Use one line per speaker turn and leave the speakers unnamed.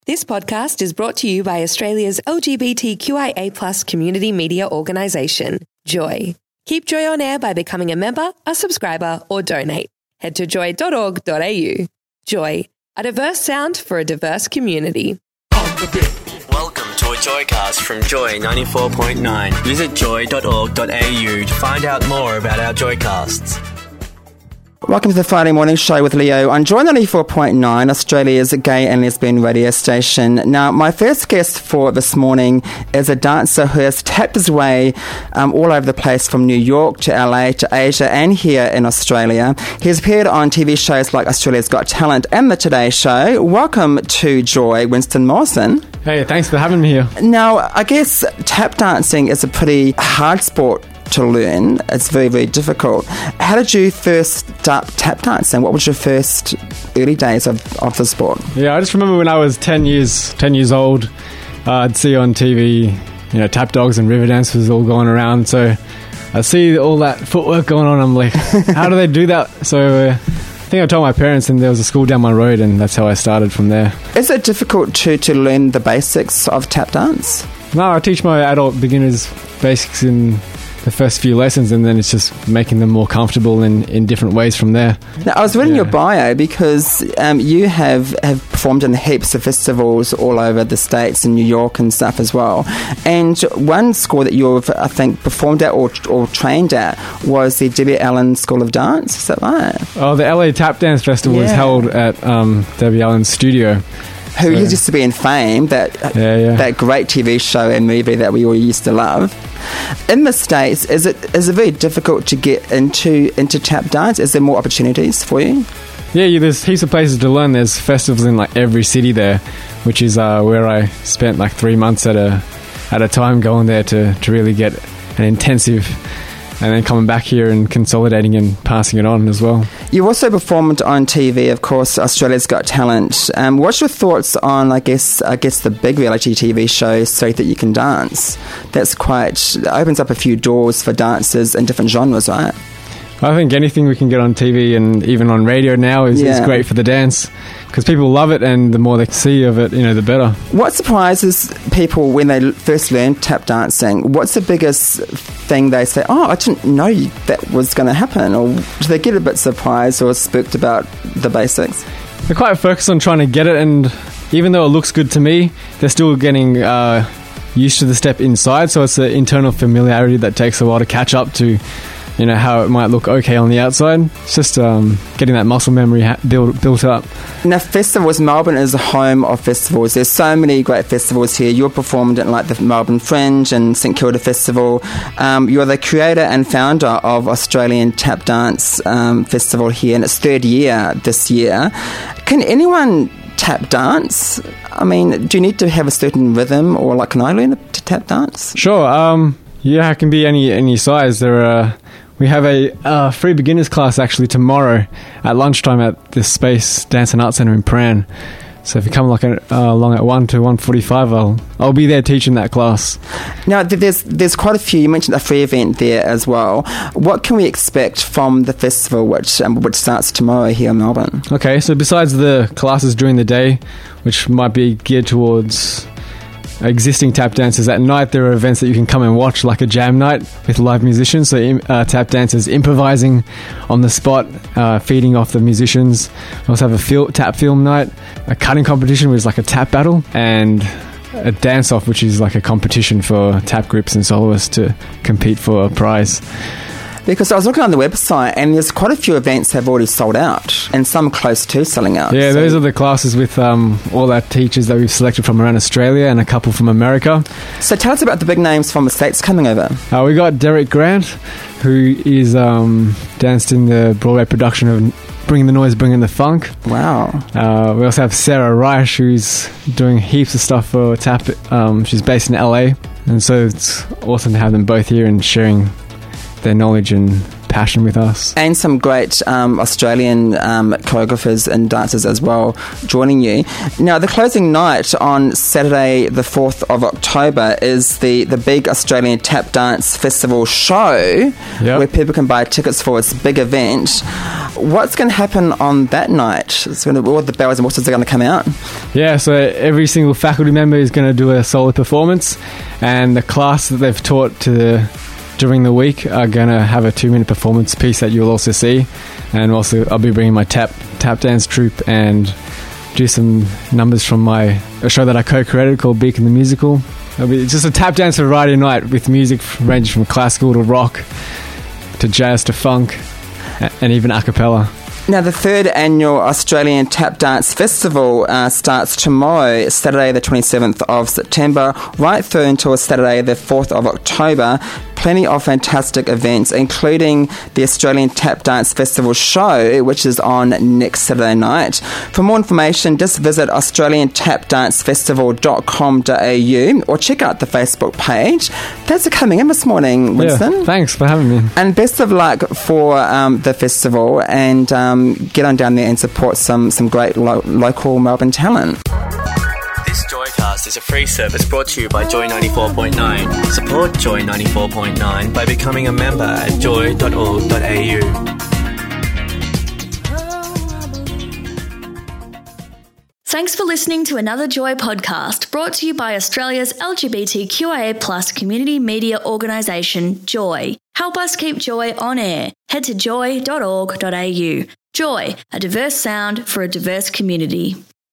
This podcast is brought to you by Australia's LGBTQIA+ community media organisation, Joy. Keep Joy on air by becoming a member, a subscriber, or donate. Head to joy.org.au. Joy, a diverse sound for a diverse community.
Welcome to a Joycast from Joy 94.9. Visit joy.org.au to find out more about our Joycasts.
Welcome to the Friday Morning Show with Leo on Joy 94.9, Australia's gay and lesbian radio station. Now, my first guest for this morning is a dancer who has tapped his way all over the place, from New York to LA to Asia and here in Australia. He's appeared on TV shows like Australia's Got Talent and The Today Show. Welcome to Joy, Winston Morrison.
Hey, thanks for having me here.
Now, I guess tap dancing is a pretty hard sport to learn. It's very, very difficult. How did you first start tap dancing? What was your first early days of the sport?
Yeah, I just remember when I was 10 years old, I'd see on TV, tap dogs and river dancers all going around. So I see all that footwork going on. I'm like, how do they do that? So I think I told my parents, and there was a school down my road, and that's how I started from there.
Is it difficult to learn the basics of tap dance?
No, I teach my adult beginners basics in the first few lessons, and then it's just making them more comfortable in different ways from there.
Now, I was reading your bio because you have performed in heaps of festivals all over the States and New York and stuff as well. And one school that you've, I think, performed at or trained at was the Debbie Allen School of Dance. Is that right?
Oh, the LA Tap Dance Festival was held at Debbie Allen's studio.
Who used to be in Fame, that great TV show and movie that we all used to love. In the States, is it very difficult to get into tap dance? Is there more opportunities for you?
Yeah, there's heaps of places to learn. There's festivals in like every city there, which is where I spent like 3 months at a time going there to really get an intensive, and then coming back here and consolidating and passing it on as well. You
also performed on TV, of course, Australia's Got Talent. What's your thoughts on, I guess the big reality TV show, So That You Can Dance? That opens up a few doors for dancers in different genres, right?
I think anything we can get on TV and even on radio now is great for the dance, because people love it, and the more they see of it, the better. What
surprises people when they first learn tap dancing? What's the biggest thing they say, I didn't know that was going to happen? Or do they get a bit surprised or spooked about the basics?
They're quite focused on trying to get it, and even though it looks good to me, they're still getting used to the step inside, so it's the internal familiarity that takes a while to catch up to how it might look okay on the outside. It's just getting that muscle memory built up.
Now, festivals, Melbourne is a home of festivals. There's so many great festivals here. You're performed in like the Melbourne Fringe and St Kilda Festival. You're the creator and founder of Australian Tap Dance Festival here, and it's third year this year. Can anyone tap dance? I mean, do you need to have a certain rhythm, or like, can I learn to tap dance?
Sure. It can be any size. We have a free beginners class actually tomorrow at lunchtime at the Space Dance and Art Centre in Prahran. So if you come along at 1 to 1:45, I'll be there teaching that class.
Now, there's quite a few. You mentioned a free event there as well. What can we expect from the festival, which starts tomorrow here in Melbourne?
Okay, so besides the classes during the day, which might be geared towards existing tap dancers, at night there are events that you can come and watch, like a jam night with live musicians, so tap dancers improvising on the spot, feeding off the musicians. We also have a tap film night, a cutting competition, which is like a tap battle, and a dance-off, which is like a competition for tap groups and soloists to compete for a prize.
Because I was looking on the website, and there's quite a few events have already sold out, and some close to selling out.
Yeah, those are the classes with all our teachers that we've selected from around Australia and a couple from America.
So tell us about the big names from the States coming over.
We got Derek Grant, who is danced in the Broadway production of Bringing the Noise, Bringing the Funk.
Wow.
We also have Sarah Reich, who's doing heaps of stuff for tap. She's based in LA, and so it's awesome to have them both here and sharing their knowledge and passion with us.
And some great Australian choreographers and dancers as well joining you. Now, the closing night on Saturday the 4th of October is the big Australian Tap Dance Festival show, where people can buy tickets for its big event. What's going to happen on that night? All the bells and whistles are going to come out?
Yeah, so every single faculty member is going to do a solo performance, and the class that they've taught during the week are going to have a 2-minute performance piece that you'll also see. And also I'll be bringing my tap dance troupe and do some numbers from a show that I co-created called Beacon the Musical. It'll be just a tap dance variety night with music ranging from classical to rock to jazz to funk and even a cappella.
Now, the 3rd annual Australian Tap Dance Festival starts tomorrow, Saturday the 27th of September, right through until Saturday the 4th of October. Plenty of fantastic events, including the Australian Tap Dance Festival show, which is on next Saturday night. For more information, just visit australianTapDanceFestival.com.au or check out the Facebook page. Thanks for coming in this morning, Winston.
Yeah, thanks for having me.
And best of luck for the festival, and get on down there and support some great local Melbourne talent.
This Joycast is a free service brought to you by Joy 94.9. Support Joy 94.9 by becoming a member at joy.org.au.
Thanks for listening to another Joy podcast brought to you by Australia's LGBTQIA+ community media organisation, Joy. Help us keep Joy on air. Head to joy.org.au. Joy, a diverse sound for a diverse community.